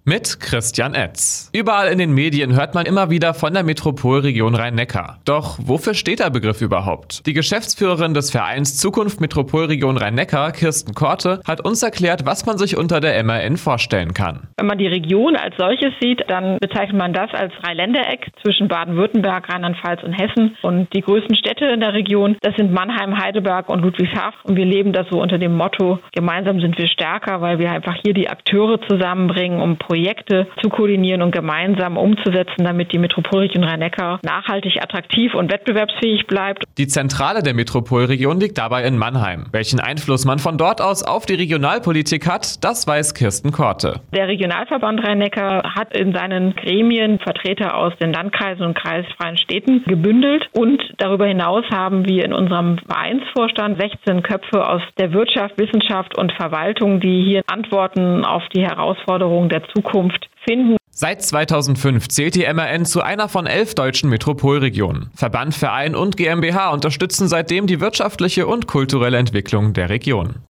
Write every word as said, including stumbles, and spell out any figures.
Mit Christian Etz. Überall in den Medien hört man immer wieder von der Metropolregion Rhein-Neckar. Doch wofür steht der Begriff überhaupt? Die Geschäftsführerin des Vereins Zukunft Metropolregion Rhein-Neckar, Kirsten Korte, hat uns erklärt, was man sich unter der M R N vorstellen kann. Wenn man die Region als solches sieht, dann bezeichnet man das als Dreiländereck zwischen Baden-Württemberg, Rheinland-Pfalz und Hessen. Und die größten Städte in der Region, das sind Mannheim, Heidelberg und Ludwigshafen. Und wir leben das so unter dem Motto, gemeinsam sind wir stärker, weil wir einfach hier die Akteure zusammenbringen, um Projekte zu koordinieren und gemeinsam umzusetzen, damit die Metropolregion Rhein-Neckar nachhaltig attraktiv und wettbewerbsfähig bleibt. Die Zentrale der Metropolregion liegt dabei in Mannheim. Welchen Einfluss man von dort aus auf die Regionalpolitik hat, das weiß Kirsten Korte. Der Regionalverband Rhein-Neckar hat in seinen Gremien Vertreter aus den Landkreisen und kreisfreien Städten gebündelt. Und darüber hinaus haben wir in unserem Vereinsvorstand sechzehn Köpfe aus der Wirtschaft, Wissenschaft und Verwaltung, die hier Antworten auf die Herausforderungen der Zukunft finden. Seit zweitausendfünf zählt die M R N zu einer von elf deutschen Metropolregionen. Verband, Verein und GmbH unterstützen seitdem die wirtschaftliche und kulturelle Entwicklung der Region.